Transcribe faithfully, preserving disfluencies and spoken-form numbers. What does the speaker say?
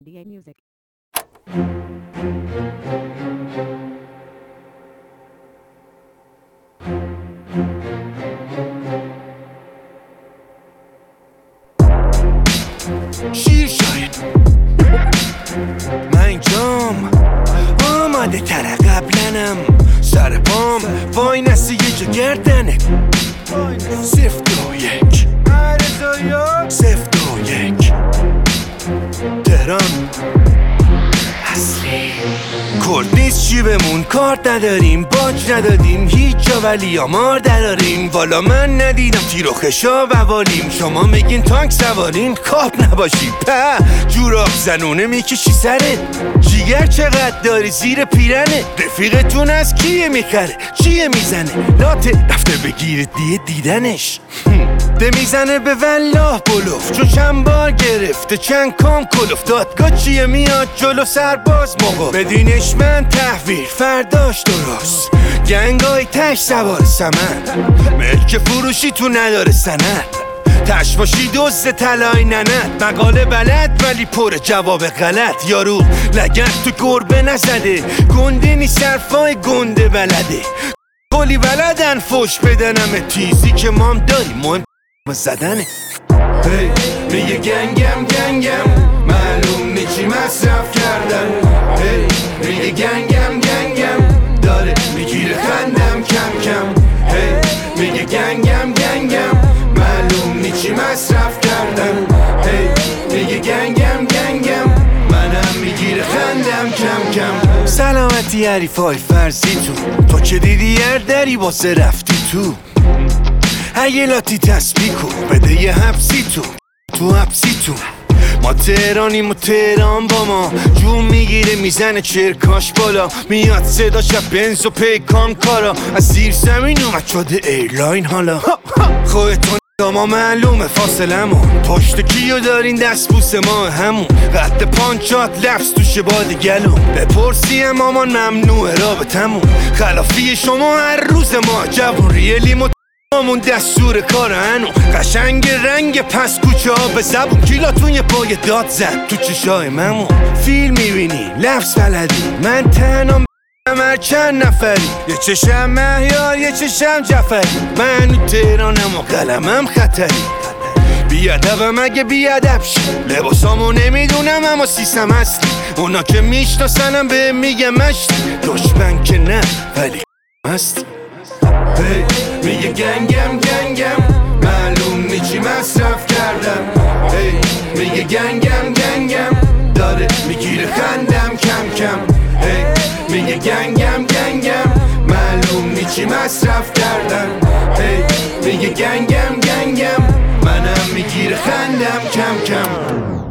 D A Music. شیر شاید من اینجام آماده تره قبلنم سر پام وای نسی یه جا گردنه صفت دو یک صفت دو یک تهران اصلی کرد نیست چی بمون کار نداریم باج ندادیم هیچ جا ولی آمار دراریم والا من ندیدم تیر و خشا بوالیم شما میگین تانک سوارین کاب نباشی په جوراب زنونه میکشی سرت جیگر چقدر داری زیر پیرنه رفیقتون از کیه میخره چیه میزنه لاته رفته بگیره دیه دیدنش ده میزنه به والله بلوف چون چند بار گرفته چند کام کلوف دادگاه چیه میاد جلو سرباز موقع بدینش من تحویل فرداش درست گنگای تش سوار سمن ملک فروشی تو نداره سند تش باشی دوست طلای ننت مقاله بلد ولی پر جواب غلط یارو لگت تو گربه نزده گنده نی صرفای گنده بلده کلی بلدن فوش بدنم تیزی که مام داری مهم زدنه hey, میگه گنگم گنگم معلوم نی چی مصرف کردن hey, میگه گنگم گنگم داره میگیره خندم کم کم hey, میگه گنگم گنگم معلوم نی چی مصرف کردن hey, میگه گنگم گنگم منم میگیره خندم کم کم سلامتی حریفای فرضی تو تو که دیدی هر دری واسه رفتی تو اگه لاتی تسبیح کن بده یه حبسی تو تو حبسی تو ما تهرانیم و تهران با ما جون میگیره میزنه چرکاش بالا میاد صدا شب بنز و پیکان کارا از زیر زمین اومد شده ایرلاین حالا خودتون ما معلومه فاصلمون پشت کیو دارین دست بوس ما همون قد پانچات لفظ توشه باد گلوم بپرسی مامان ممنوعه رابطمون خلافی شما هر روز ما جوون ریلیم و مامون دستور کار هنو قشنگ رنگ پس کوچه ها به زبون کیلاتون یه پای داد زد تو چشای ممون فیلم میبینی لفظ بلدی من تنام هر چند نفری یه چشم مهیار یه چشم جعفری من و تهرانم و قلمم خطری بیادبم اگه بیادب شی لباسامو نمیدونم اما سیسم هستی اونا که میشناسنم به میگم مشتی دشمن که نه ولی هستی hey, میگه گنگم گنگم معلوم نی چی مصرف کردم hey, میگه گنگم گنگم داره میگیره خندم کم کم hey, میگه گنگم گنگم معلوم نی چی مصرف کردم hey, میگه گنگم گنگم منم میگیره خندم کم کم